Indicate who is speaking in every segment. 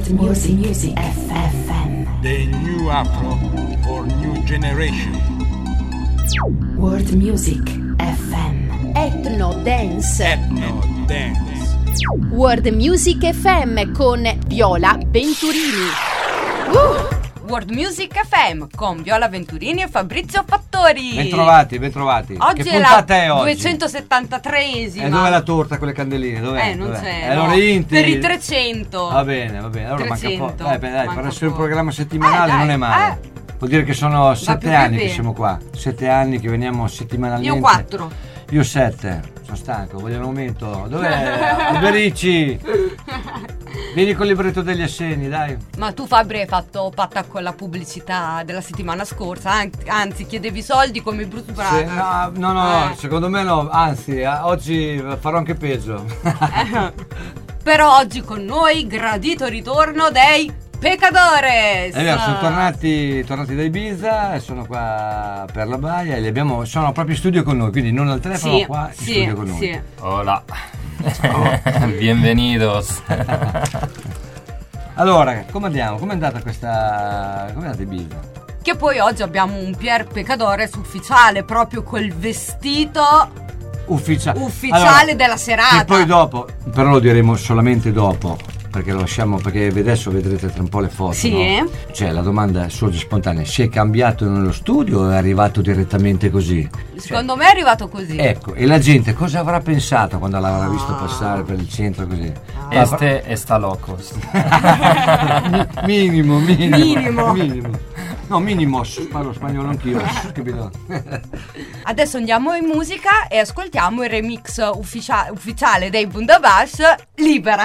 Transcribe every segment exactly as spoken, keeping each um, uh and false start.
Speaker 1: Music, Music F M.
Speaker 2: The new Afro for new generation.
Speaker 1: World Music F M.
Speaker 3: Ethno Dance.
Speaker 2: Ethno Dance.
Speaker 3: World Music F M con Viola Venturini.
Speaker 4: Uh! World Music F M con Viola Venturini e Fabrizio Fattori.
Speaker 5: Bentrovati, bentrovati.
Speaker 4: Oggi
Speaker 5: che
Speaker 4: è la
Speaker 5: puntata è oggi?
Speaker 4: duecentosettantatreesima.
Speaker 5: E dove è la torta con le candeline? Dov'è?
Speaker 4: Eh, non
Speaker 5: Dov'è?
Speaker 4: c'è.
Speaker 5: Allora
Speaker 4: no.
Speaker 5: Inti.
Speaker 4: Per i trecento.
Speaker 5: Va bene, va bene. Allora
Speaker 4: trecento.
Speaker 5: manca poco. Dai, dai,
Speaker 4: Manca
Speaker 5: per essere un
Speaker 4: poco.
Speaker 5: programma settimanale
Speaker 4: Eh, dai,
Speaker 5: non è male.
Speaker 4: eh.
Speaker 5: Vuol dire che sono sette
Speaker 4: più
Speaker 5: anni
Speaker 4: che
Speaker 5: che siamo qua. Sette anni che veniamo settimanalmente.
Speaker 4: Io quattro.
Speaker 5: Io sette. Sono stanco, voglio un aumento. Dov'è? Alberici? Vieni col libretto degli assegni, dai.
Speaker 4: Ma tu, Fabri, hai fatto patta con la pubblicità della settimana scorsa. an- Anzi, chiedevi soldi come Bruce Brothers.
Speaker 5: Sì, no, no, no,
Speaker 4: Eh.
Speaker 5: secondo me no. Anzi, eh, oggi farò anche peggio.
Speaker 4: Eh. Però oggi con noi gradito ritorno dei Pecadores.
Speaker 5: È vero, sono tornati, tornati da Ibiza e sono qua per la baia e li abbiamo, sono proprio in studio con noi, quindi non al telefono,
Speaker 4: Sì,
Speaker 5: qua in
Speaker 4: sì,
Speaker 5: studio con noi.
Speaker 4: sì.
Speaker 6: Hola. Bienvenidos.
Speaker 5: Allora, come andiamo? Come è andata questa... come è andata Ibiza?
Speaker 4: Che poi oggi abbiamo un Pier Pecadores ufficiale, proprio col vestito
Speaker 5: Ufficiale.
Speaker 4: ufficiale
Speaker 5: Allora,
Speaker 4: della serata.
Speaker 5: E poi dopo, però lo diremo solamente dopo, perché lo lasciamo, perché adesso vedrete tra un po' le foto.
Speaker 4: Sì.
Speaker 5: No? Cioè la domanda sorge spontanea: si è cambiato nello studio o è arrivato direttamente così?
Speaker 4: Secondo me è arrivato così.
Speaker 5: Ecco, e la gente cosa avrà pensato quando l'avrà visto passare per il centro così?
Speaker 6: Este está locos.
Speaker 5: Minimo, minimo.
Speaker 4: Minimo.
Speaker 5: Minimo. No, minimos, parlo spagnolo anch'io, capito?
Speaker 4: Adesso andiamo in musica e ascoltiamo il remix ufficia- ufficiale dei Bundabash, Libera.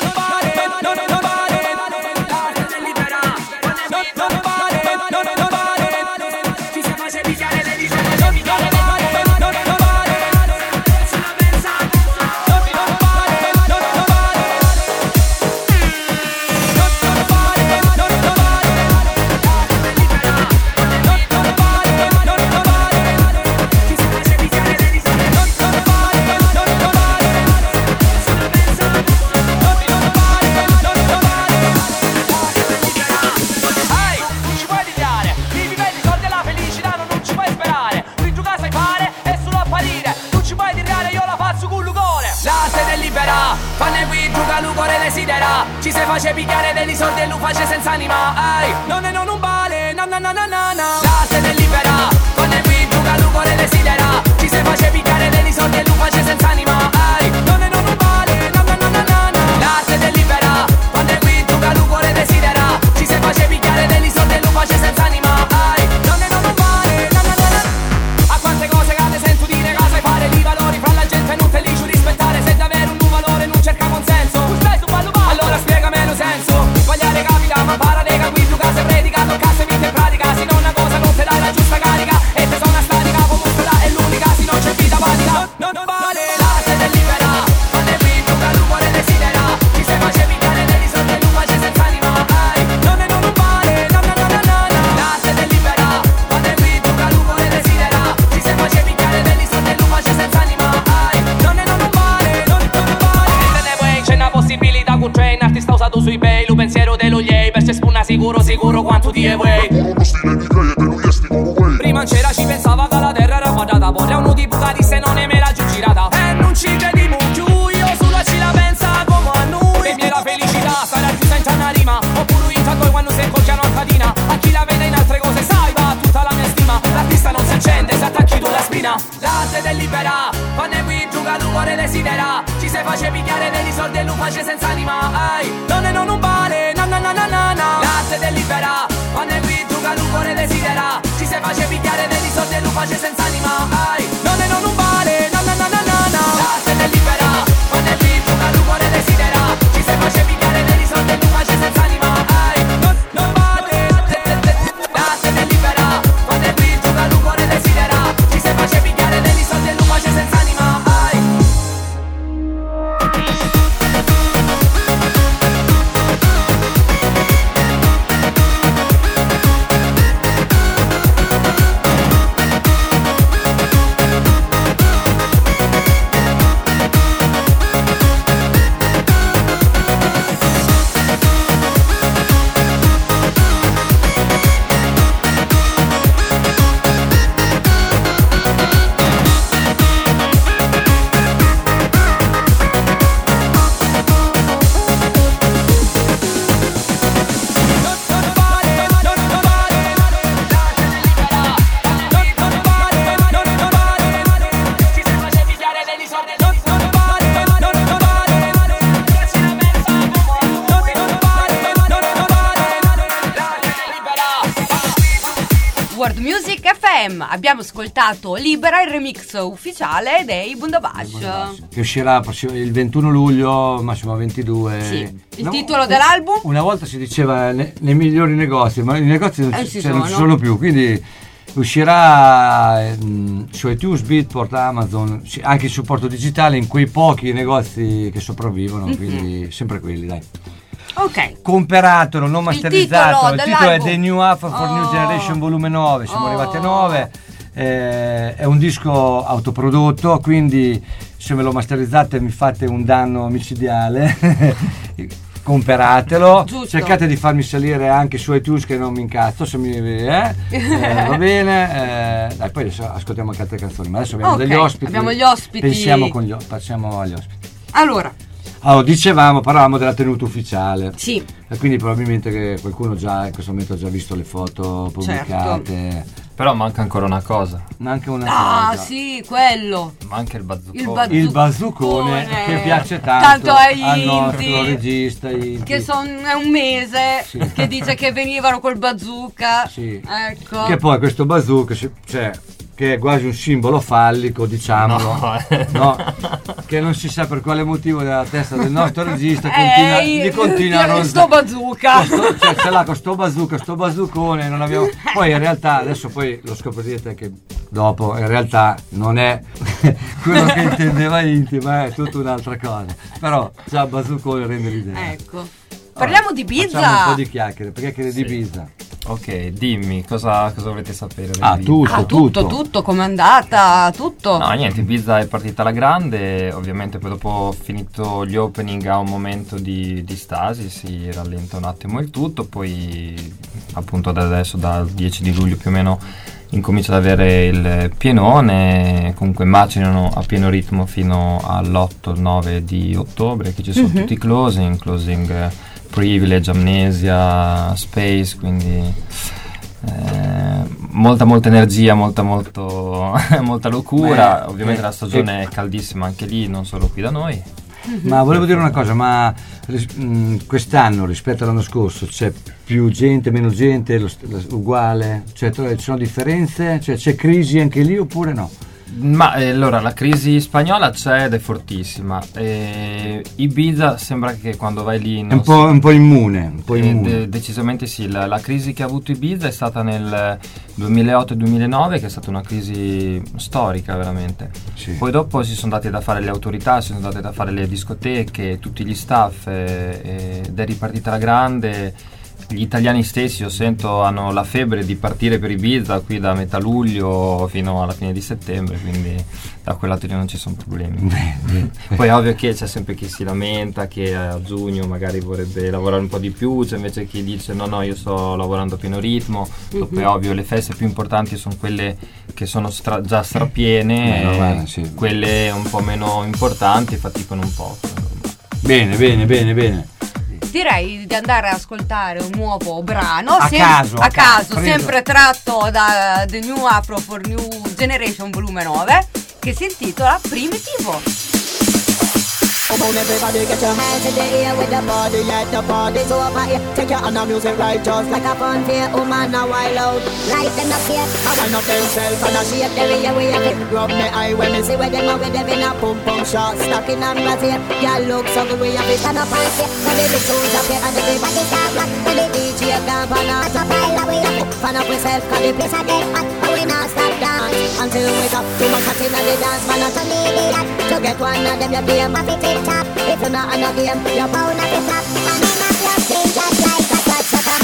Speaker 7: Fanne qui giuga l'ugore desidera. Ci se face picchiare degli soldi e lo face senza anima. Ai, non è non un vale, na na na na na na. La sede libera. Fanne qui giuga l'ugore desidera. Ci se face picchiare degli soldi e lo face senza anima. Ai, non è non un vale, na na na na na na. La sede libera. Fanne qui giuga l'ugore desidera. Ci se face picchiare degli soldi e lo face senza anima. Ai, non è non un vale, na na na na. A quante cose che ne sento dire che sai fare di valori fra la gente non te li giuro rispettare. Se davvero un valore non cerca consenso. Stai tu ballo ballo. Allora spiegamelo lo senso. Sbagliare capita ma para dei qui tu case predica. Toccasse vita in pratica. Se non una cosa non te dai la giusta carica. E te sono una statica comunque là è l'unica. Se non c'è vita pratica. Non, non vale. La sede è libera. Fanne qui giuga l'umore desidera. Ci se face picchiare degli soldi e non face senza anima. Ai, non è non un vale. No no no no no no. La sede è libera. Fanne qui giuga l'umore desidera. Ci se face picchiare degli soldi e non face senza anima. Ai, non è non un vale. Non, non un vale. C'è una possibilità con train, artista usato sui pay, lo pensiero dello yei, per se spunna sicuro sicuro quanto ti è way. Prima in c'era ci pensava che la terra era quadrata, poi uno di bucati se non è me la giù girata. E non ci credi più, io sulla ci la pensa come a noi. Per me la felicità sarà più senza una rima, oppure in tanto quando si incocchiano a catina. A chi la vede in altre cose sai va tutta la mia stima. L'artista non si accende se attacchi tu la spina. La sede è libera, fanne qui giuga l'umore desidera. Ci se face picchiare degli soldi e lo face senza anima. Ai, non è non un vale, na na na na na na. La sede è libera, fanne qui giuga l'umore desidera. Ci se face picchiare degli soldi e lo face senza anima. Ai, non è non un vale, na na na na na na. La sede è libera, fanne qui giuga l'umore desidera. Ci se face picchiare degli soldi e lo face senza anima. Ai, non, non vale. La sede è libera, fanne qui giuga l'umore desidera. Ci se face picchiare degli soldi e lo face senza anima. Ai.
Speaker 4: World Music F M. Abbiamo ascoltato Libera, il remix ufficiale dei Bundabash.
Speaker 5: Che uscirà il ventuno luglio, massimo ventidue.
Speaker 4: Sì. Il
Speaker 5: No,
Speaker 4: titolo dell'album?
Speaker 5: Una volta si diceva ne, nei migliori negozi, ma i negozi non,
Speaker 4: Eh,
Speaker 5: ci,
Speaker 4: ci
Speaker 5: cioè, non ci
Speaker 4: sono.
Speaker 5: sono più, quindi uscirà ehm, su iTunes, Beatport, Amazon, sì, anche il supporto digitale in quei pochi negozi che sopravvivono,
Speaker 4: Mhm.
Speaker 5: quindi sempre quelli, dai.
Speaker 4: Ok.
Speaker 5: Comperatelo, non masterizzato.
Speaker 4: titolo
Speaker 5: Il titolo è
Speaker 4: dell'album.
Speaker 5: The New Alpha for New
Speaker 4: Oh.
Speaker 5: Generation volume nove, siamo
Speaker 4: Oh.
Speaker 5: arrivati a nove. Eh, è un disco autoprodotto, quindi se me lo masterizzate e mi fate un danno micidiale, comperatelo.
Speaker 4: Giusto.
Speaker 5: Cercate di farmi salire anche su iTunes, che non mi incazzo se mi eh, eh, va bene. Eh, dai, poi adesso ascoltiamo anche altre canzoni, ma adesso abbiamo
Speaker 4: Ok,
Speaker 5: degli ospiti.
Speaker 4: abbiamo gli ospiti.
Speaker 5: Pensiamo con gli, passiamo agli ospiti.
Speaker 4: Allora,
Speaker 5: Allora, dicevamo, parlavamo della tenuta ufficiale.
Speaker 4: sì,
Speaker 5: E quindi probabilmente che qualcuno già in questo momento ha già visto le foto pubblicate.
Speaker 6: Però manca ancora una cosa.
Speaker 5: Anche una
Speaker 4: ah
Speaker 5: cosa.
Speaker 4: sì, quello.
Speaker 6: Manca il bazzuccone.
Speaker 4: Il bazzu-
Speaker 5: Il bazzuccone
Speaker 4: Zuccone.
Speaker 5: che piace tanto,
Speaker 4: Tanto ai
Speaker 5: al nostro
Speaker 4: indie.
Speaker 5: regista indie.
Speaker 4: Che son, è un mese
Speaker 5: Sì.
Speaker 4: che dice che venivano col bazooka.
Speaker 5: Sì.
Speaker 4: Ecco.
Speaker 5: Che poi questo bazooka, cioè, che è quasi un simbolo fallico, diciamolo,
Speaker 6: No, eh.
Speaker 5: no? Che non si sa per quale motivo della testa del nostro regista
Speaker 4: Eh,
Speaker 5: continua,
Speaker 4: Ehi,
Speaker 5: gli continua a
Speaker 4: sto
Speaker 5: ronzare.
Speaker 4: bazooka.
Speaker 5: Sto- cioè, ce l'ha con sto bazooka, sto bazzoocone, non abbiamo. Poi in realtà, adesso poi lo scoprirete che dopo, in realtà non è quello che intendeva Inti, ma è tutta un'altra cosa. Però già bazzoocone rende l'idea.
Speaker 4: Ecco. Parliamo di
Speaker 5: Facciamo un
Speaker 4: pizza.
Speaker 5: po' di chiacchiere, perché chiacchiere di pizza.
Speaker 6: Ok, dimmi, cosa, cosa volete sapere? del
Speaker 5: Ah,
Speaker 6: Ibiza?
Speaker 5: tutto,
Speaker 4: Ah, tutto, tutto, com'è andata, tutto.
Speaker 6: No, niente, Ibiza è partita alla grande, ovviamente poi dopo finito gli opening ha un momento di, di stasi, si rallenta un attimo il tutto, poi appunto da adesso, dal dieci di luglio più o meno, incomincia ad avere il pienone, comunque immaginano a pieno ritmo fino all'otto nove di ottobre, che ci sono tutti i closing, closing eh, Privilege, Amnesia, Space, quindi eh, molta molta energia, molta molto molta locura.
Speaker 5: Beh,
Speaker 6: ovviamente
Speaker 5: eh,
Speaker 6: la stagione
Speaker 5: eh.
Speaker 6: è caldissima anche lì, non solo qui da noi.
Speaker 5: Ma volevo dire una cosa, ma ris- mh, quest'anno rispetto all'anno scorso c'è più gente, meno gente, lo st- lo- uguale? Cioè tra- ci sono differenze? Cioè, c'è crisi anche lì oppure no?
Speaker 6: Ma eh, allora la crisi spagnola c'è ed è fortissima. E Ibiza sembra che quando vai lì
Speaker 5: È
Speaker 6: non
Speaker 5: un po', un po' immune, un po'
Speaker 6: Eh,
Speaker 5: immune.
Speaker 6: de- decisamente sì, la, la crisi che ha avuto Ibiza è stata nel duemilaotto duemilanove, che è stata una crisi storica veramente.
Speaker 5: Sì.
Speaker 6: Poi dopo si sono date da fare le autorità, si sono date da fare le discoteche, tutti gli staff eh, ed è ripartita la grande. Gli italiani stessi, io sento, hanno la febbre di partire per Ibiza qui da metà luglio fino alla fine di settembre, quindi da quel lato lì non ci sono problemi. Poi è ovvio che c'è sempre chi si lamenta che a giugno magari vorrebbe lavorare un po' di più, c'è invece chi dice no no io sto lavorando a pieno ritmo. Dopo è ovvio le feste più importanti sono quelle che sono stra- già strapiene,
Speaker 5: Eh, no,
Speaker 6: e
Speaker 5: guarda, sì.
Speaker 6: quelle un po' meno importanti faticano un po'.
Speaker 5: Bene, bene, bene, bene.
Speaker 4: Direi di andare ad ascoltare un nuovo brano
Speaker 5: A caso,
Speaker 4: a
Speaker 5: a caso,
Speaker 4: caso,
Speaker 5: preso.
Speaker 4: sempre tratto da The New Afro for New Generation volume nove, che si intitola Primitivo.
Speaker 8: Come on everybody get your hands in the air with the party, yeah, the party's over here. Take your hand on music right just like a fun fair. Oh man, now wild out, light them up here. I wind up themselves and I shake the way we have it. Rub me eye when me see where them are with them in a pum pum shot. Stocking and brazier, y'all look so good we have it. Stand up and say, now the big tunes up here and everybody start rock. When the D J camp and out a pile away up. Fan up yourself cause the place a dead hot. But we not stop dance until we got too much hot in the dance. Man, not to need that. To get one of them you be a maffy tip top. If you're not on a game, you're bound at the top. And I'm not your skin just like a touch sucker.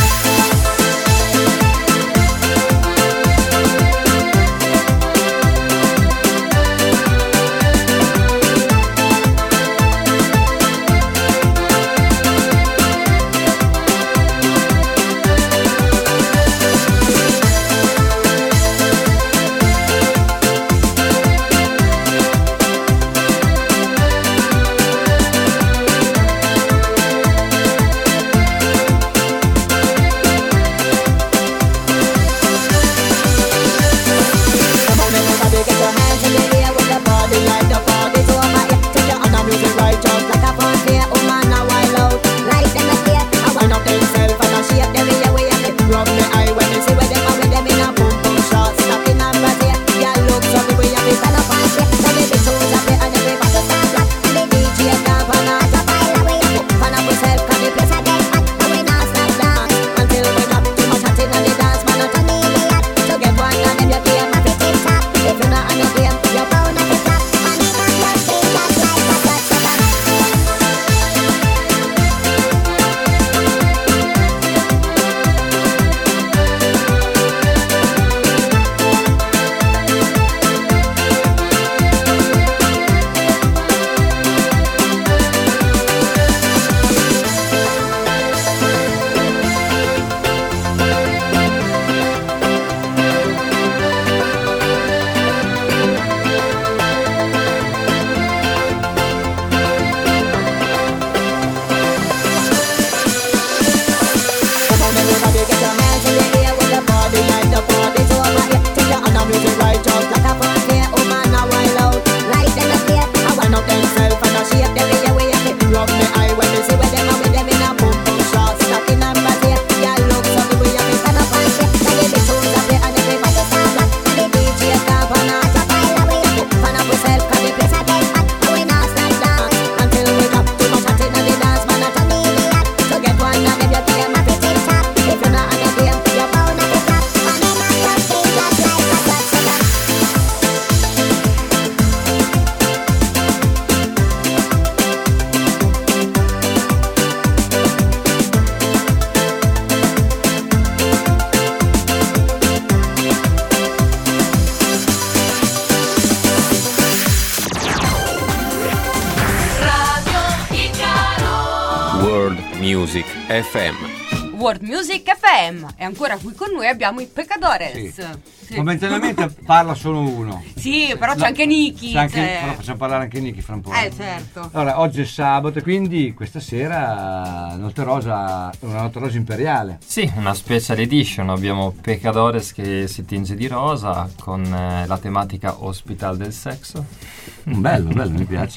Speaker 9: Music F M.
Speaker 4: World Music F M. E ancora qui con noi abbiamo i Pecadores.
Speaker 5: Sì.
Speaker 4: Sì.
Speaker 5: Momentaneamente parla solo uno.
Speaker 4: Sì, però c'è anche Niki.
Speaker 5: C'è anche,
Speaker 4: cioè...
Speaker 5: però facciamo parlare anche Niki fra un po'.
Speaker 4: Eh, certo.
Speaker 5: Allora, oggi è sabato e quindi questa sera Notte Rosa, una Notte Rosa imperiale.
Speaker 6: Sì, una special edition. Abbiamo Pecadores che si tinge di rosa con eh, la tematica Hospital del sesso.
Speaker 5: Bello, bello, mi piace.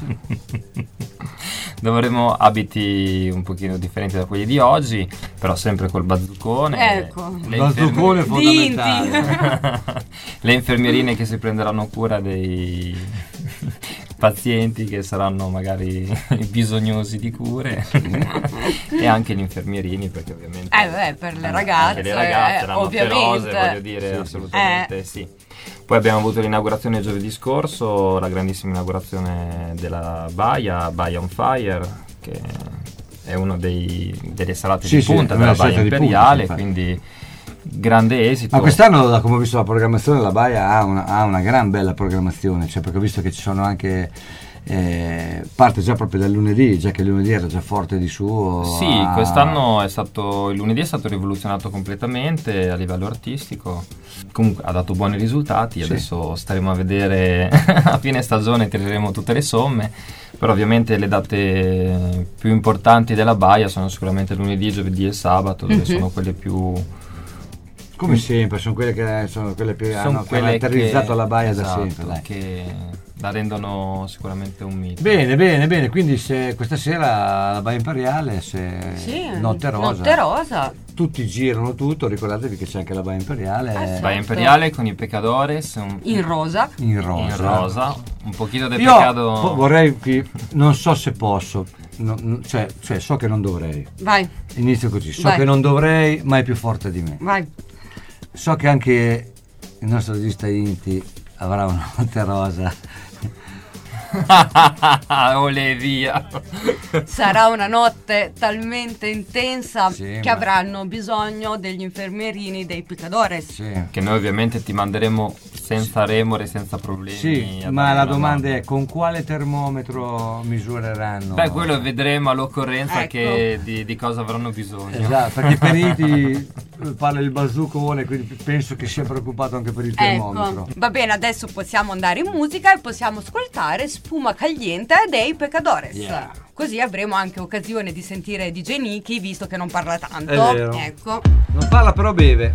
Speaker 6: Dove avremo abiti un pochino differenti da quelli di oggi, però sempre col bazzucone.
Speaker 4: Ecco,
Speaker 5: il bazzucone fondamentale.
Speaker 6: Le infermierine che si prenderanno cura dei pazienti che saranno magari bisognosi di cure e anche gli infermierini, perché ovviamente
Speaker 4: eh beh, per le ragazze,
Speaker 6: anche le ragazze,
Speaker 4: eh,
Speaker 6: la Notte Rose, voglio dire,
Speaker 5: sì,
Speaker 6: assolutamente
Speaker 4: eh.
Speaker 6: sì. Poi abbiamo avuto l'inaugurazione giovedì scorso, la grandissima inaugurazione della Baia, Baia on Fire, che è una delle serate
Speaker 5: sì,
Speaker 6: di punta
Speaker 5: sì,
Speaker 6: della Baia Imperiale,
Speaker 5: punta, sì,
Speaker 6: quindi grande esito.
Speaker 5: Ma quest'anno, da come ho visto la programmazione, la Baia ha una, ha una gran bella programmazione, cioè, perché ho visto che ci sono anche eh, parte già proprio dal lunedì, già che il lunedì era già forte di suo.
Speaker 6: Sì,
Speaker 5: a...
Speaker 6: quest'anno è stato, il lunedì è stato rivoluzionato completamente a livello artistico, comunque ha dato buoni risultati,
Speaker 5: sì.
Speaker 6: Adesso staremo a vedere a fine stagione, tireremo tutte le somme, però ovviamente le date più importanti della Baia sono sicuramente lunedì, giovedì e sabato, dove mm-hmm. sono quelle più...
Speaker 5: Come sempre, sono quelle che sono quelle più
Speaker 6: sono
Speaker 5: hanno
Speaker 6: quelle
Speaker 5: caratterizzato
Speaker 6: che,
Speaker 5: la Baia
Speaker 6: esatto,
Speaker 5: da sempre, dai.
Speaker 6: Che la rendono sicuramente un mito.
Speaker 5: Bene, bene, bene, quindi se questa sera la Baia Imperiale, se
Speaker 4: sì,
Speaker 5: Notte Rosa,
Speaker 4: Notte Rosa,
Speaker 5: tutti girano tutto, ricordatevi che c'è anche la Baia Imperiale.
Speaker 4: Eh, certo.
Speaker 6: Baia Imperiale con i Pecadores un,
Speaker 4: in rosa.
Speaker 5: In rosa.
Speaker 6: In rosa, un pochino del
Speaker 5: Io
Speaker 6: pecado.
Speaker 5: po- vorrei qui, non so se posso, no, no, cioè, cioè so che non dovrei.
Speaker 4: Vai.
Speaker 5: Inizio così, so
Speaker 4: Vai.
Speaker 5: che non dovrei, ma è più forte di me.
Speaker 4: Vai.
Speaker 5: So che anche il nostro regista Inti avrà una Notte Rosa.
Speaker 6: Olè via.
Speaker 4: Sarà una notte talmente intensa
Speaker 5: sì,
Speaker 4: che
Speaker 5: ma...
Speaker 4: avranno bisogno degli infermierini dei Picadores.
Speaker 5: Sì.
Speaker 6: Che noi ovviamente ti manderemo senza remore, senza problemi.
Speaker 5: Sì, ma la domanda è: con quale termometro misureranno?
Speaker 6: Beh, quello vedremo all'occorrenza
Speaker 4: ecco.
Speaker 6: che di, di cosa avranno bisogno.
Speaker 5: Esatto, perché per Inti parla il bazzucone, quindi penso che sia preoccupato anche per il termometro.
Speaker 4: Ecco, va bene, adesso possiamo andare in musica e possiamo ascoltare Spuma Caliente dei Pecadores.
Speaker 5: Yeah.
Speaker 4: Così avremo anche occasione di sentire D J Niki, visto che non parla tanto.
Speaker 5: È vero.
Speaker 4: Ecco.
Speaker 5: Non parla però beve.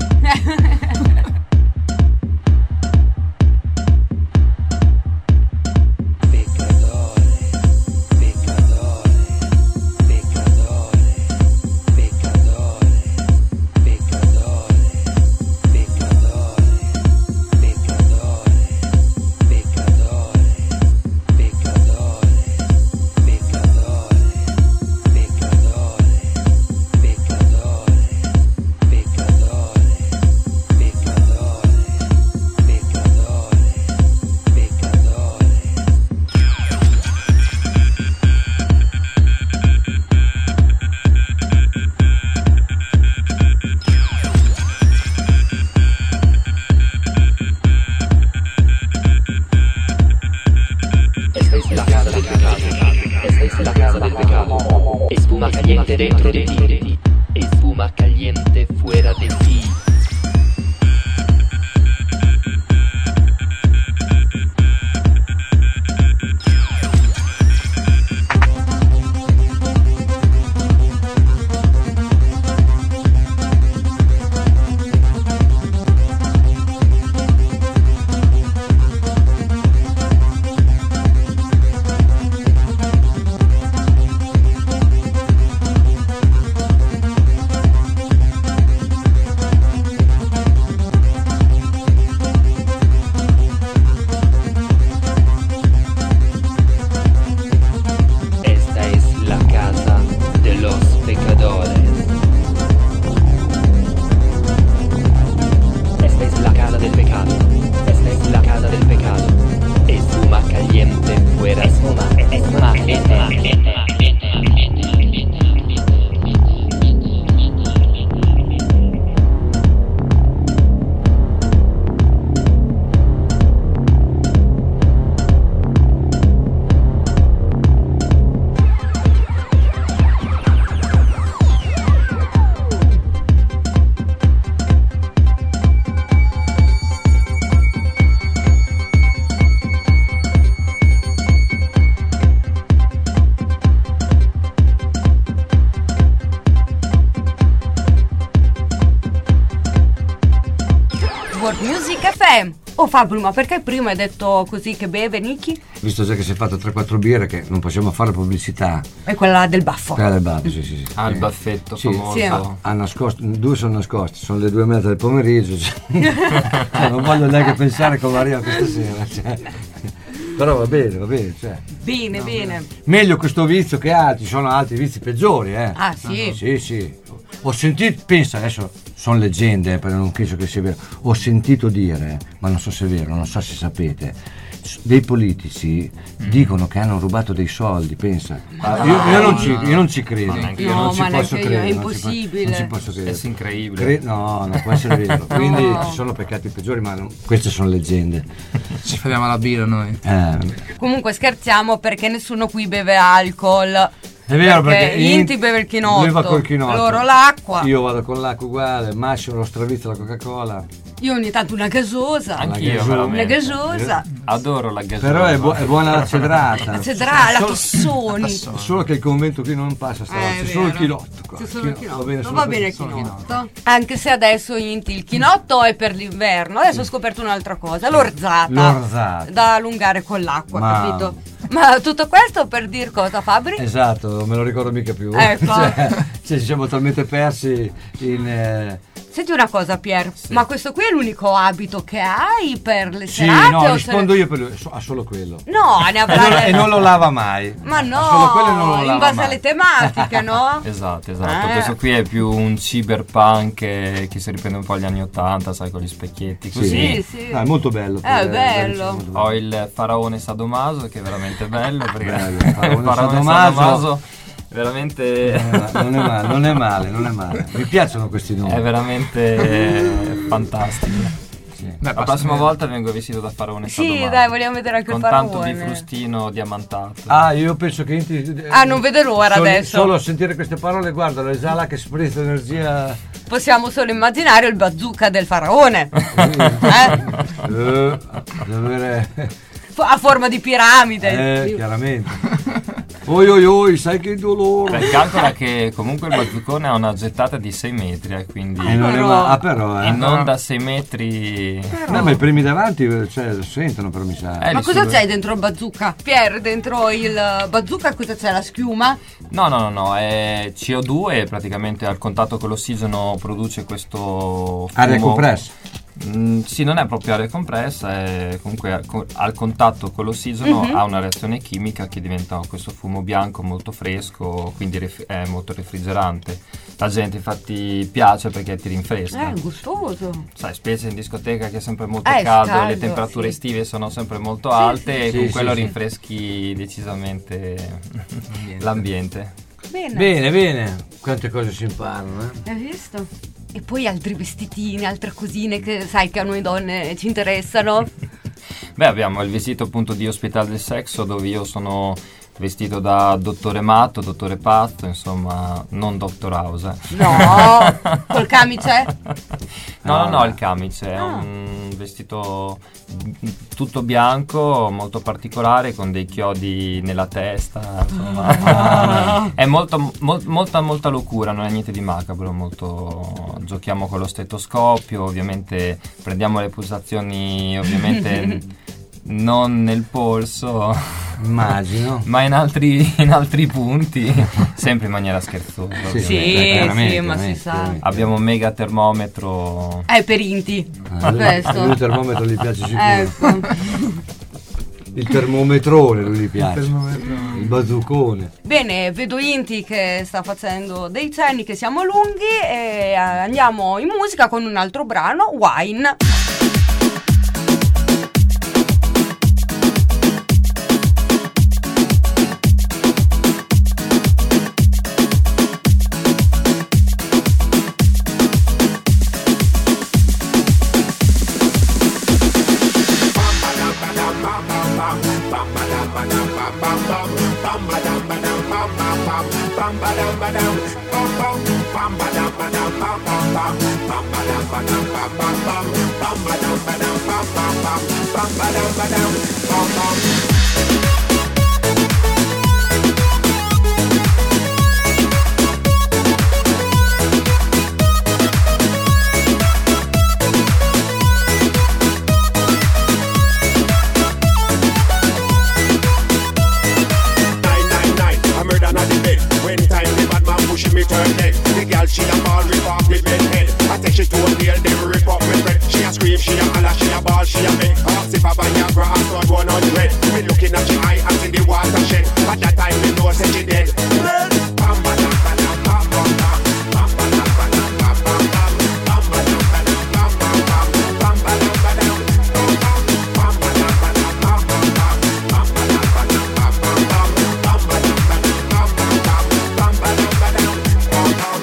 Speaker 10: Dentro de ti, espuma caliente fuera de ti.
Speaker 4: Eh, oh Fabio, ma perché prima hai detto così che beve Nicky?
Speaker 5: Visto già che si è fatto tre quattro birre, che non possiamo fare pubblicità.
Speaker 4: È quella del baffo.
Speaker 5: Quella del baffo, sì, sì, sì.
Speaker 6: Ah, il baffetto
Speaker 5: sì,
Speaker 6: famoso.
Speaker 4: Sì.
Speaker 5: Ha, ha nascosto, due sono nascosti, sono le due e mezza del pomeriggio. Cioè, non voglio neanche pensare come arriva questa sera. Cioè. Però va bene, va bene. Cioè.
Speaker 4: Bene, no, bene.
Speaker 5: Meglio questo vizio che altri, ci sono altri vizi peggiori, eh.
Speaker 4: Ah, sì?
Speaker 5: Uh-huh. Sì, sì. Ho sentito, pensa, adesso sono leggende, perché non penso che sia vero. Ho sentito dire, ma non so se è vero, non so se sapete, dei politici mm. dicono che hanno rubato dei soldi, pensa. Ah, io, io, non ci, io non ci credo.
Speaker 4: No,
Speaker 5: io non ci posso
Speaker 4: io,
Speaker 5: credere.
Speaker 4: è impossibile.
Speaker 5: Non ci posso credere.
Speaker 6: È incredibile.
Speaker 5: Cre- no, non può essere vero. Quindi no. Ci sono peccati peggiori, ma non, queste sono leggende.
Speaker 11: Ci fermiamo alla birra noi.
Speaker 5: Eh.
Speaker 4: Comunque scherziamo, perché nessuno qui beve alcol.
Speaker 5: È vero, perché,
Speaker 4: perché Inti beve il chinotto,
Speaker 5: lui va col chinotto,
Speaker 4: loro l'acqua.
Speaker 5: Io vado con l'acqua uguale, Massimo lo stravizzo la Coca-Cola.
Speaker 4: Io ogni tanto una gasosa.
Speaker 6: Anch'io,
Speaker 5: gasosa.
Speaker 4: Una gasosa.
Speaker 6: Adoro la gasosa.
Speaker 5: Però è, bu- è buona la cedrata.
Speaker 4: La cedrata, la
Speaker 5: Solo-
Speaker 4: tossoni.
Speaker 5: Solo che il convento qui non passa sta
Speaker 4: Eh,
Speaker 5: c'è
Speaker 4: è
Speaker 5: solo il
Speaker 4: vero.
Speaker 5: chinotto qua.
Speaker 4: C'è solo il chinotto.
Speaker 5: Va bene,
Speaker 4: Non
Speaker 5: solo
Speaker 4: va
Speaker 5: per-
Speaker 4: bene il
Speaker 5: solo
Speaker 4: chinotto. Anche se adesso Inti il chinotto è per l'inverno. Adesso ho scoperto un'altra cosa, l'orzata.
Speaker 5: L'orzata.
Speaker 4: Da allungare con l'acqua,
Speaker 5: Ma-
Speaker 4: capito? Ma tutto questo per dir cosa, Fabri?
Speaker 5: Esatto, non me lo ricordo mica più.
Speaker 4: Ecco.
Speaker 5: cioè, cioè, ci siamo talmente persi in... Eh...
Speaker 4: Senti una cosa, Pier,
Speaker 6: Sì.
Speaker 4: ma questo qui è l'unico abito che hai per le
Speaker 5: Sì,
Speaker 4: serate?
Speaker 5: no,
Speaker 4: o
Speaker 5: rispondo
Speaker 4: se ne-
Speaker 5: io per lui, so- ha solo quello.
Speaker 4: No, ne
Speaker 5: E non,
Speaker 4: avrai.
Speaker 5: e non lo lava mai.
Speaker 4: Ma no,
Speaker 5: Ha solo quello e non lo lava
Speaker 4: in base
Speaker 5: mai.
Speaker 4: alle tematiche, no?
Speaker 6: Esatto, esatto.
Speaker 4: Eh.
Speaker 6: Questo qui è più un cyberpunk che, che si riprende un po' agli anni ottanta, sai, con gli specchietti così.
Speaker 4: Sì, sì.
Speaker 5: Ah, è molto bello.
Speaker 4: È
Speaker 5: eh,
Speaker 4: bello.
Speaker 5: molto bello.
Speaker 6: Ho il faraone sadomaso che è veramente bello perché
Speaker 5: Bello,
Speaker 6: il
Speaker 5: faraone
Speaker 6: faraone
Speaker 5: sadomaso.
Speaker 6: sadomaso veramente
Speaker 5: Eh, non è male, non è male, non è male. Mi piacciono questi nomi.
Speaker 6: è veramente fantastico.
Speaker 5: Sì.
Speaker 11: Beh,
Speaker 6: La prossima volta vengo vestito da faraone
Speaker 4: Sì,
Speaker 6: sadomaso.
Speaker 4: dai, vogliamo vedere anche
Speaker 6: con
Speaker 4: il faraone.
Speaker 6: tanto di frustino diamantato.
Speaker 5: Ah, io penso che Inti,
Speaker 4: Ah, non vedo l'ora
Speaker 5: solo,
Speaker 4: adesso.
Speaker 5: Solo a sentire queste parole, guarda, esala che sprizza energia.
Speaker 4: Possiamo solo immaginare il bazooka del faraone.
Speaker 5: Eh, deve avere.
Speaker 4: F- A forma di piramide.
Speaker 5: Eh, chiaramente. Oi oi oi, sai che dolore.
Speaker 6: Beh, calcola che comunque il bazzoccone ha una gettata di sei metri, eh, quindi
Speaker 5: E non, è ma- ah, però, eh.
Speaker 6: e non da sei metri.
Speaker 5: No, ma i primi davanti, cioè, lo sentono, però mi sa.
Speaker 6: Eh,
Speaker 4: Ma
Speaker 6: li
Speaker 4: cosa
Speaker 6: sube-
Speaker 4: c'è dentro il bazooka? Pier, dentro il bazooka cosa c'è? La schiuma?
Speaker 6: No, no, no, no, è C O due, praticamente al contatto con l'ossigeno produce questo fumo.
Speaker 5: Aria compressa.
Speaker 6: Mm, sì, non è proprio aria compressa, è comunque al, co- al contatto con l'ossigeno
Speaker 4: Mhm.
Speaker 6: ha una reazione chimica che diventa questo fumo bianco molto fresco, quindi rif- è molto refrigerante. La gente infatti piace perché ti rinfresca.
Speaker 4: Eh, gustoso.
Speaker 6: Sai, specie in discoteca che è sempre molto
Speaker 4: Eh,
Speaker 6: caldo,
Speaker 4: caldo,
Speaker 6: le temperature
Speaker 4: sì.
Speaker 6: estive sono sempre molto
Speaker 4: Sì,
Speaker 6: alte
Speaker 4: sì,
Speaker 6: e
Speaker 5: sì.
Speaker 6: con
Speaker 5: Sì,
Speaker 6: quello
Speaker 5: sì, sì.
Speaker 6: rinfreschi decisamente l'ambiente.
Speaker 4: Bene.
Speaker 5: Bene, bene. Quante cose si imparano, eh?
Speaker 4: Hai visto? E poi altri vestitini, altre cosine che sai che a noi donne ci interessano.
Speaker 6: Beh, abbiamo il vestito appunto di Ospedale del Sexo dove io sono vestito da dottore matto, dottore pazzo, insomma, non Doctor House. eh.
Speaker 4: No, col camice?
Speaker 6: No, no, no,
Speaker 5: Ah.
Speaker 6: il camice è
Speaker 4: Ah.
Speaker 6: un vestito tutto bianco, molto particolare, con dei chiodi nella testa, insomma.
Speaker 4: Ah.
Speaker 6: È molto, mol- molta, molta locura, non è niente di macabro, molto... giochiamo con lo stetoscopio, ovviamente prendiamo le pulsazioni, ovviamente non nel polso,
Speaker 5: Immagino.
Speaker 6: ma in altri, in altri punti, sempre in maniera scherzosa.
Speaker 5: Sì,
Speaker 6: ovviamente.
Speaker 4: Sì,
Speaker 5: chiaramente,
Speaker 4: sì, ma si
Speaker 5: chiaramente,
Speaker 4: sa.
Speaker 5: chiaramente.
Speaker 6: Abbiamo un mega termometro.
Speaker 4: Eh, per Inti.
Speaker 5: Ah, lui-
Speaker 4: Questo.
Speaker 5: lui il termometro gli piace sicuro.
Speaker 4: Ecco.
Speaker 5: Il termometrone lui gli piace.
Speaker 11: Il termometro.
Speaker 5: Il bazzucone.
Speaker 4: Bene, vedo Inti che sta facendo dei cenni, che siamo lunghi e eh, andiamo in musica con un altro brano, Wine.
Speaker 12: she told tail, them rip up with bread. She a scream, she a holler, she a ball, she a beg. Ask if a Viagra and start one hundred. Me looking at she eye and in the watershed. At that time me know say she dead. Bam, ba, dam, ba, dam, bam, bam, bam. Bam, ba, dam, ba, dam, bam, bam, bam. Bam, ba, dam, ba, dam, bam, bam, bam. Bam, ba, dam, ba, dam, bam, bam. Bam, ba, dam, ba, dam, bam, bam, bam. Bam, ba, dam, ba, dam, bam, bam, bam. Bam, ba, dam, ba, dam, bam, bam, bam. Bam, ba, dam, ba, dam, bam, bam.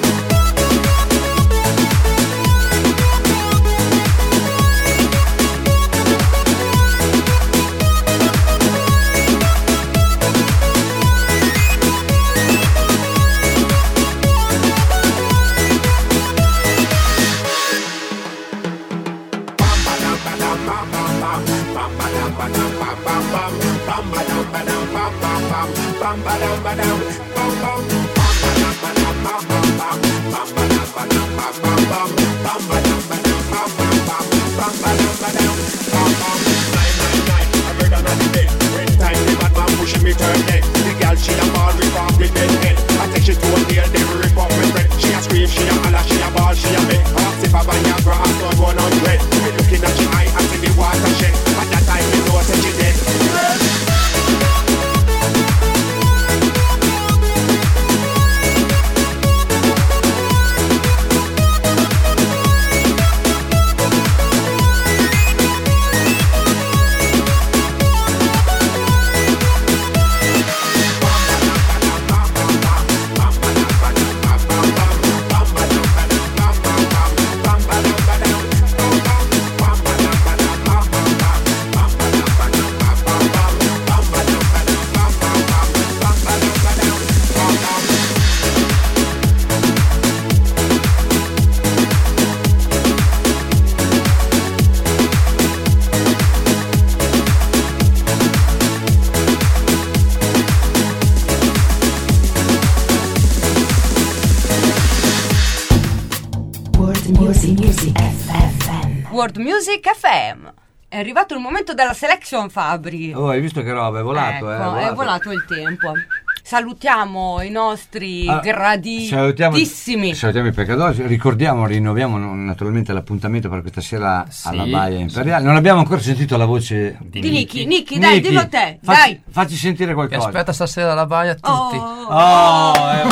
Speaker 4: World Music F M. È arrivato il momento della selection, Fabri.
Speaker 5: Oh, hai visto che roba? È volato,
Speaker 4: ecco,
Speaker 5: eh, è volato.
Speaker 4: È volato il tempo. Salutiamo i nostri
Speaker 5: ah,
Speaker 4: graditissimi.
Speaker 5: Salutiamo, salutiamo i peccatori. Ricordiamo, rinnoviamo naturalmente l'appuntamento per questa sera sì, alla Baia Imperiale. Non abbiamo ancora sentito la voce
Speaker 4: di, di Nicky. Nicky, dai, Nicky, dillo te.
Speaker 5: Facci,
Speaker 4: dai.
Speaker 5: Facci sentire qualcosa.
Speaker 11: Mi aspetta stasera alla Baia tutti.
Speaker 4: Oh,
Speaker 5: oh eh,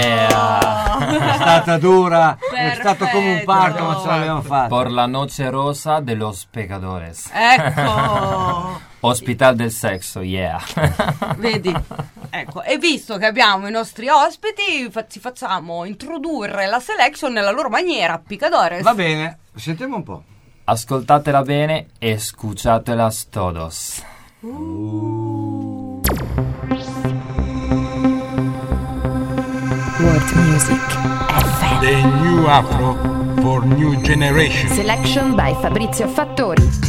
Speaker 5: yeah. È stata dura. Perfetto. È stato come un parto, ma ce l'abbiamo fatta.
Speaker 6: Por la noche rosa de los pecadores.
Speaker 4: Ecco.
Speaker 6: Hospital del sexo, yeah.
Speaker 4: Vedi? Ecco, e visto che abbiamo i nostri ospiti, fa- ci facciamo introdurre la selection nella loro maniera, picadores.
Speaker 5: Va bene, sentiamo un po'.
Speaker 6: Ascoltatela bene e escuchatelas todos.
Speaker 1: Uh. World Music F M.
Speaker 2: The new Afro for new generation.
Speaker 3: Selection by Fabrizio Fattori.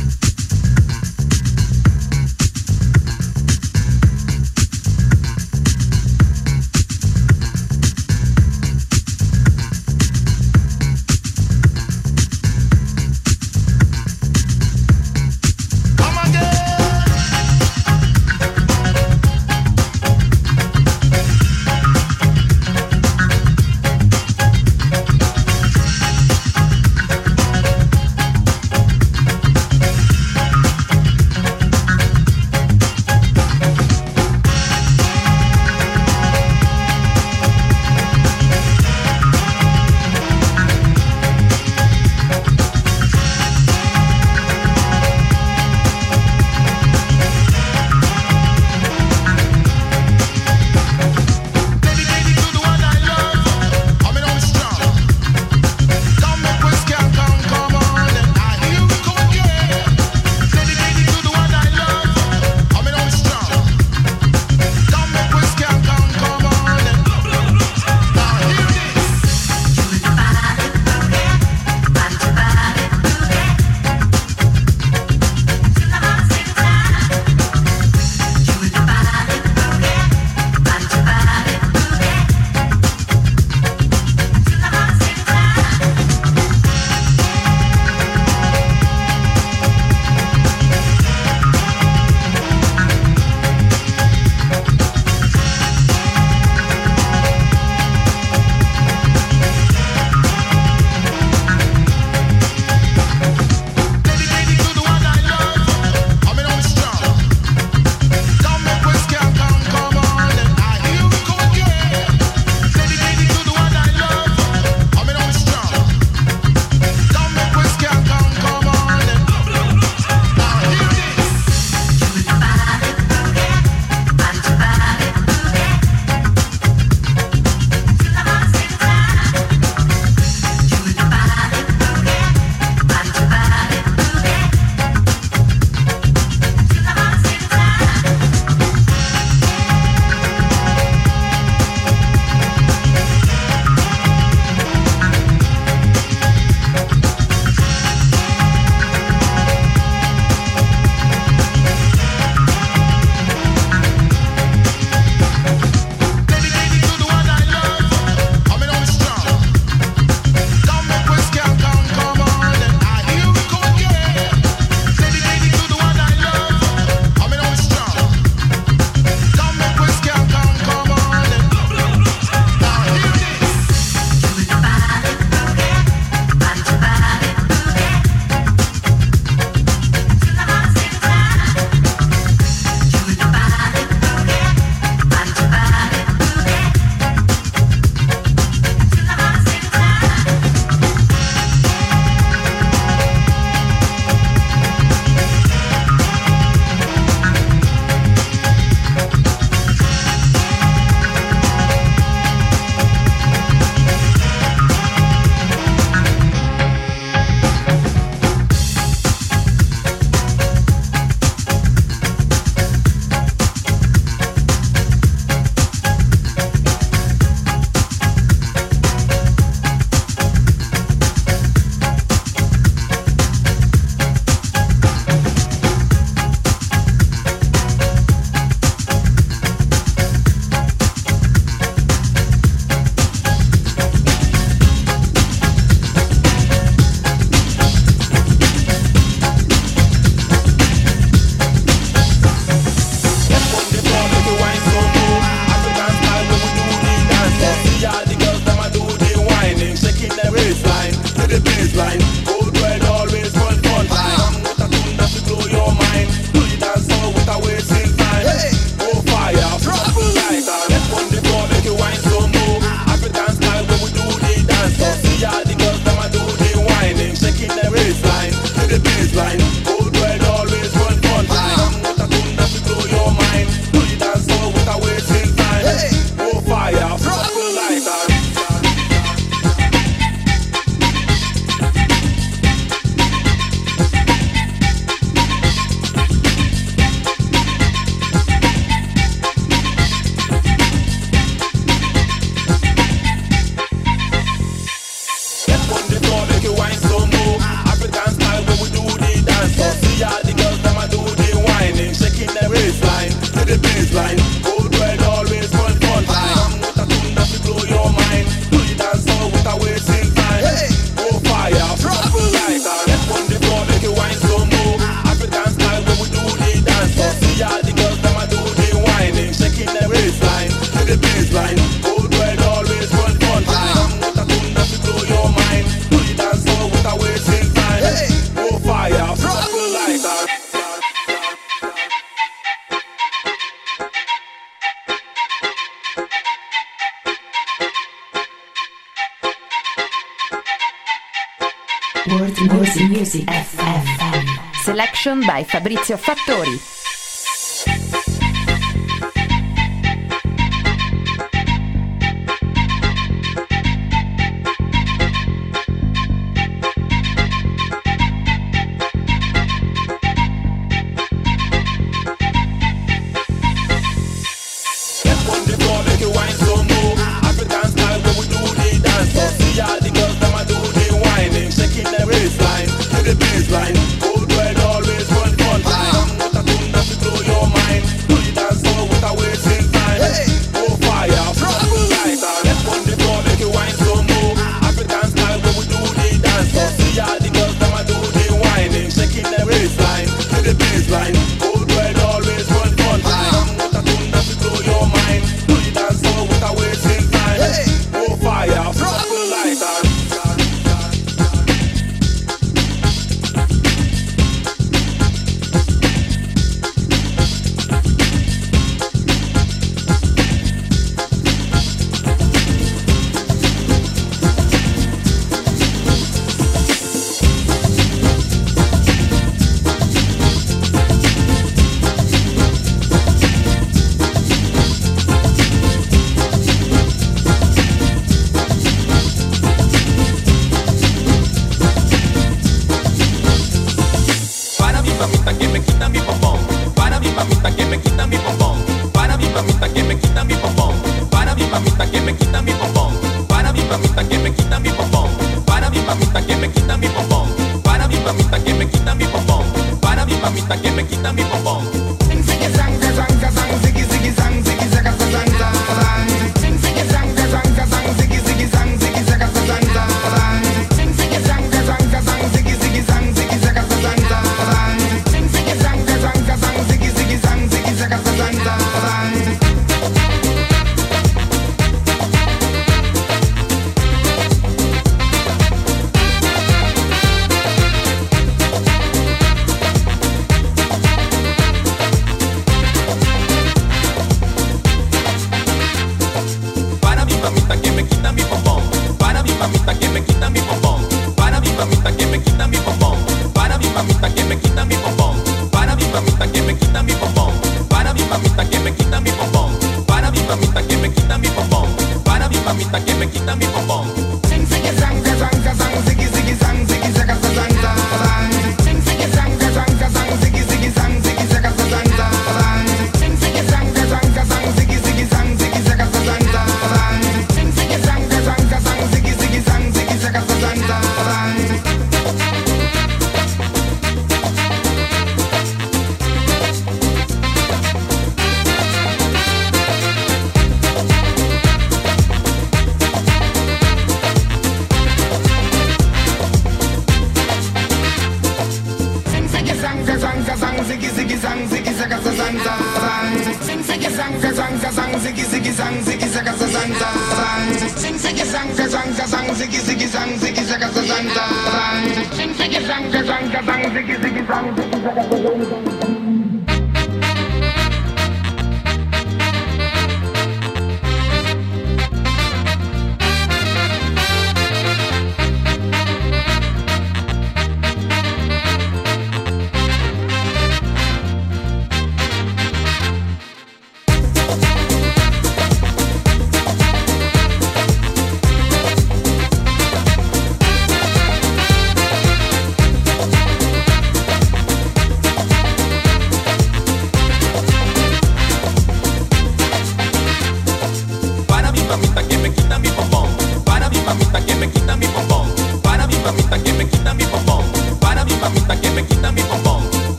Speaker 1: World Music Music F M.
Speaker 3: Selection by Fabrizio Fattori.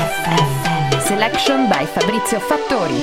Speaker 3: F M. Selection by Fabrizio Fattori.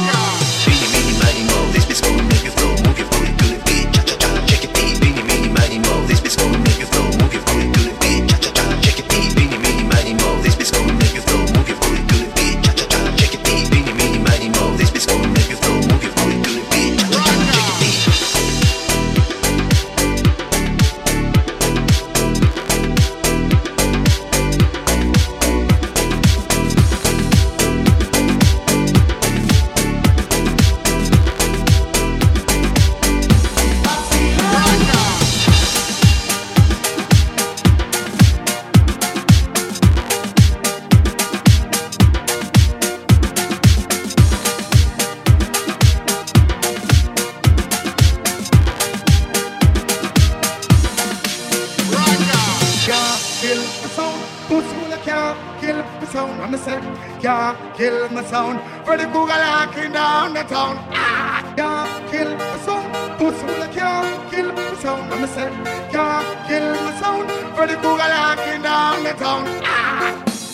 Speaker 13: Kill my sound, Freddy Krueger locking down the town. Ah, can't kill my sound, pussy can't kill my sound. I'm say, can't kill my sound, Freddy Krueger locking down the town. Ah,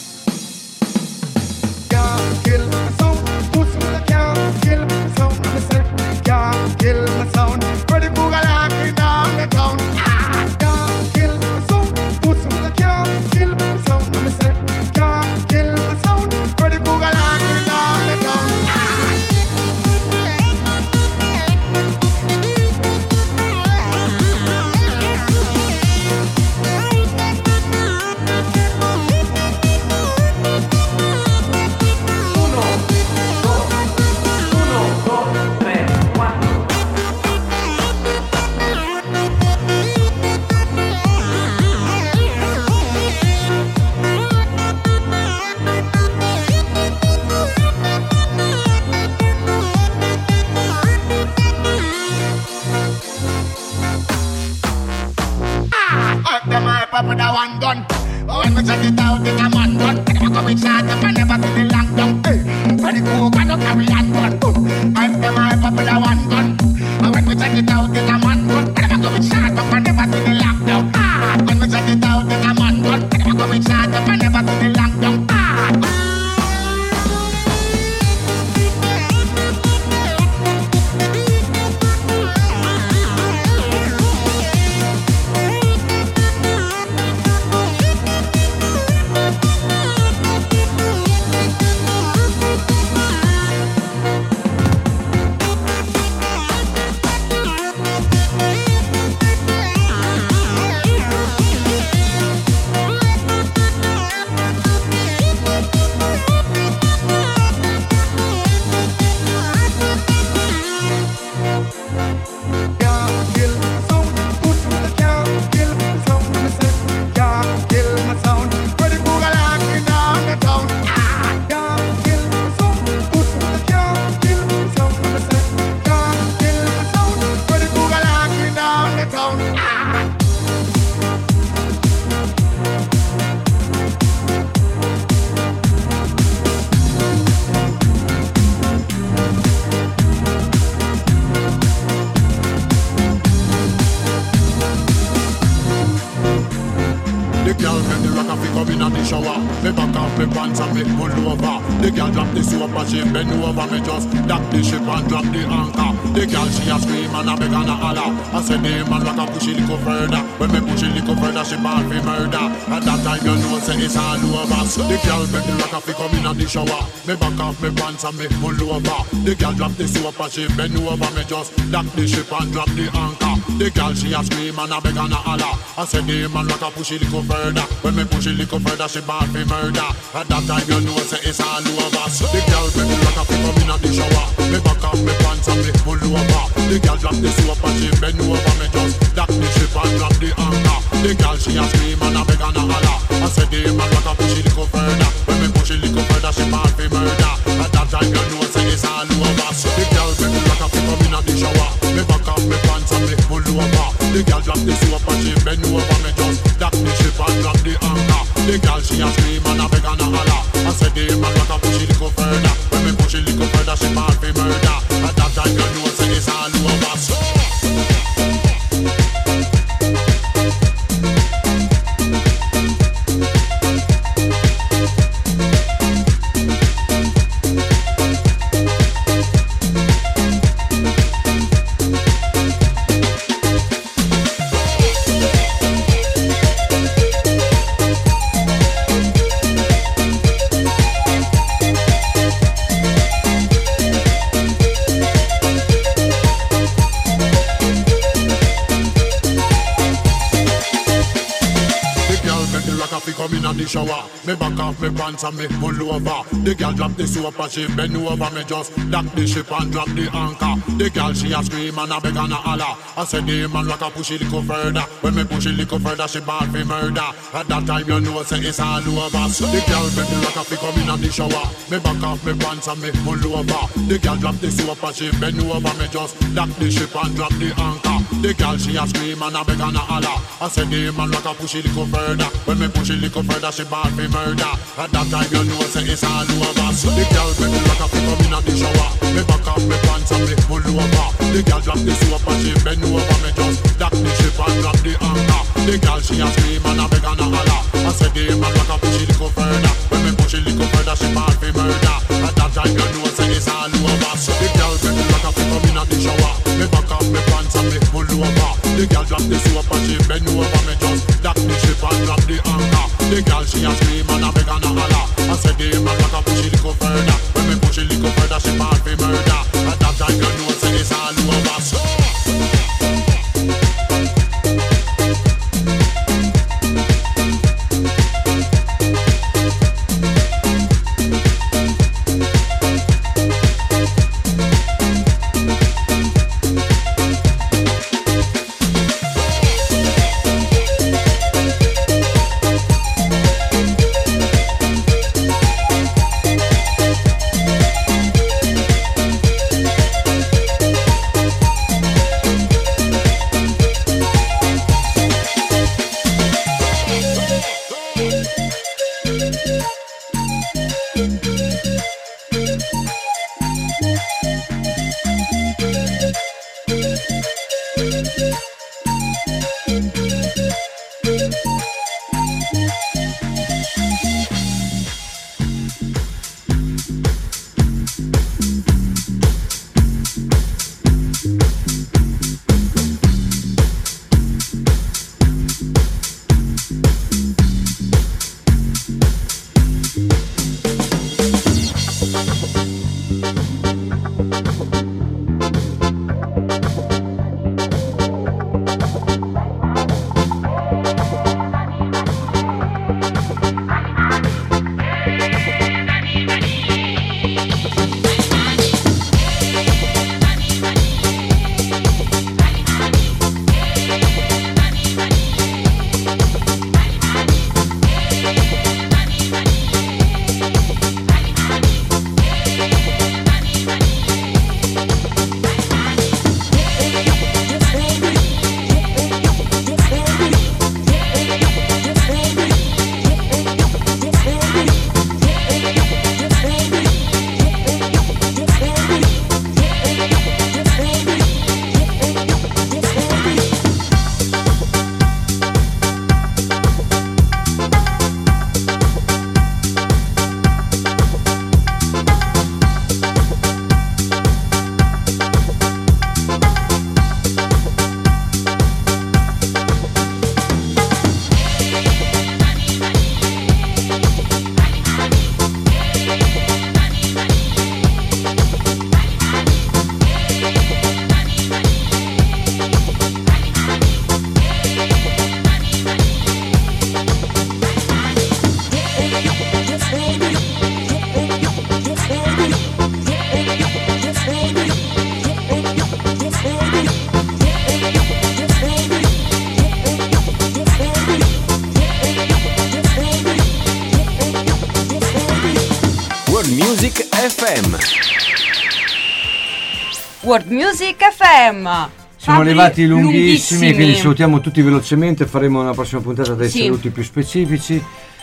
Speaker 13: can't kill my sound, pussy can't kill my sound. I'm say, can't kill my sound, Freddy Krueger locking down the town. Ah, can't kill my sound, pussy can't kill my sound. I'm say, can't kill my sound, Freddy Krueger locking down the town. Up with a one gun. Oh, when we check it out, it's a man gun. Never come with shot up and never see the long down. Hey, pretty cool, but don't carry that gun. I'm the man up with a one gun. Oh, when we check it out, it's a man gun. Never come with shot up and never see the long down. Ah, when we check it out, it's a man gun. Never come with shot up and never see the long down. Ah. She bend over me just dock the ship and drop the anchor. The girl she a scream and a beg and a holler. I said the man like a push it little further. When me push it little further she ball for murder. At that time you know say it's all over. So the girl bend the rock and fi come in on the shower. Me back off me pants and me pull over. The girl drop the soap and she bend over me just dock the ship and drop the anchor. The girl she a scream and a beg and a holler. I said the man like a push it little further. When me push it little further she ball for murder. At that time you know say it's all over. So the girl bend the rock and fi come in on the shower. Me back off me pants and me pull over. The girl drop the soap and she bend over me just dock the ship and drop the anchor. The girl she a scream and a beg and a holler. I said the man like a push it little further. When me push it little further she ball for murder. At that time you know say it's all over. So the girl bend the rock and fi come in on the shower. Me back off me pants and me pull over. The girl drop the soap and she bend over me just dock the ship and drop the anchor. The girl she a scream and a beg and a holler. I said the man like a push it little further. When me push it little further she ball for murder. At that time you know say it's all over. So shower. Me back off me pants and me pull over. The girl drop the soap and she bend over. Me just dock the ship and drop the anchor. The girl she a scream and a beg and a holler. I said the man rock a push it little further. When me push it little further, she ball for murder. At that time you know say it's all over. So the girl bend the rock a fi come in on the shower. Me back off me pants and me pull over. The girl drop the soap and she bend over. Me just dock the ship and drop the anchor. The girl she a scream and a beg and a holler. I said the man rock a push it little further. When me push it little further, she ball for murder. At that time you know say it's all over. So the girl bend the rock a fi come in on the shower. Me back off me pants and me pull over. The girl drop the soap and she bend over. Me just dock the ship and drop the anchor. The girl she a scream and a beg and a holler. I said the man rock a push it little further. When me push it little further, she ball for murder. At that time you know say it's all over. So the girl bend the rock a fi come in on the shower. Me back off me pants and me pull over. The girl drop the soap and she bend over. Me just dock the ship and drop the anchor. The girl she a scream and a beg and a holler. I said the man rock a push it little further. When me push it little further, she ball for murder. At that time you know say it's all over. So
Speaker 4: World Music F M.
Speaker 5: Siamo
Speaker 4: Fabri
Speaker 5: arrivati lunghissimi,
Speaker 4: lunghissimi,
Speaker 5: quindi salutiamo tutti velocemente, faremo una prossima puntata dei
Speaker 4: Sì.
Speaker 5: saluti più specifici.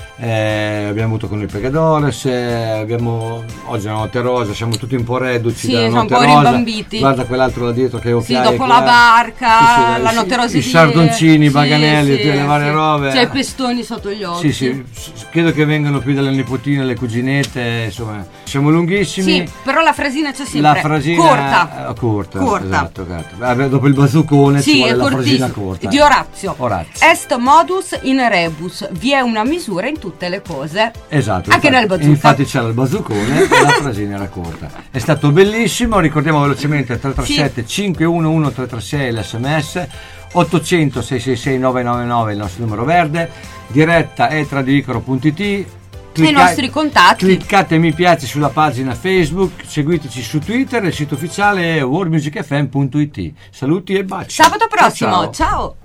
Speaker 5: Eh, abbiamo avuto con il Pegadores, eh, abbiamo oggi la notte rosa, siamo tutti un po' reduci
Speaker 4: Sì,
Speaker 5: dalla
Speaker 4: siamo
Speaker 5: notte
Speaker 4: un po'
Speaker 5: rosa.
Speaker 4: rimbambiti.
Speaker 5: Guarda quell'altro là dietro che è
Speaker 4: Sì,
Speaker 5: occhiaie
Speaker 4: dopo
Speaker 5: che
Speaker 4: la
Speaker 5: ha.
Speaker 4: barca,
Speaker 5: Sì, sì,
Speaker 4: la
Speaker 5: sì,
Speaker 4: notte rosa
Speaker 5: i
Speaker 4: di-
Speaker 5: sardoncini, i
Speaker 4: sì,
Speaker 5: baganelli,
Speaker 4: sì,
Speaker 5: tutte le varie
Speaker 4: sì.
Speaker 5: robe.
Speaker 4: C'è i pestoni sotto gli occhi.
Speaker 5: Sì, sì, s- credo che vengano più dalle nipotine, le cuginette, insomma, siamo lunghissimi.
Speaker 4: Sì, però la frasina c'è sempre.
Speaker 5: La frasina
Speaker 4: corta.
Speaker 5: eh, corta,
Speaker 4: Corta.
Speaker 5: esatto, esatto. Vabbè, dopo il bazzucone ci
Speaker 4: Sì,
Speaker 5: vuole
Speaker 4: è
Speaker 5: la frasina
Speaker 4: cortissimo.
Speaker 5: corta.
Speaker 4: Di Orazio.
Speaker 5: Orazio.
Speaker 4: Est modus in rebus, vi è una misura in tutte le cose.
Speaker 5: Esatto,
Speaker 4: anche
Speaker 5: infatti,
Speaker 4: nel bazooka.
Speaker 5: infatti c'era il bazzoccone e la frasina era corta. È stato bellissimo, ricordiamo velocemente tre tre sette cinque uno uno tre tre sei l'sms, ottocento sei sei sei nove nove nove il nostro numero verde, diretta è tradivicaro punto it.
Speaker 4: Clicca- i nostri contatti.
Speaker 5: Cliccate mi piace sulla pagina Facebook, seguiteci su Twitter, il sito ufficiale è world music f m punto it. Saluti e baci.
Speaker 4: Sabato prossimo,
Speaker 5: ciao.
Speaker 4: ciao.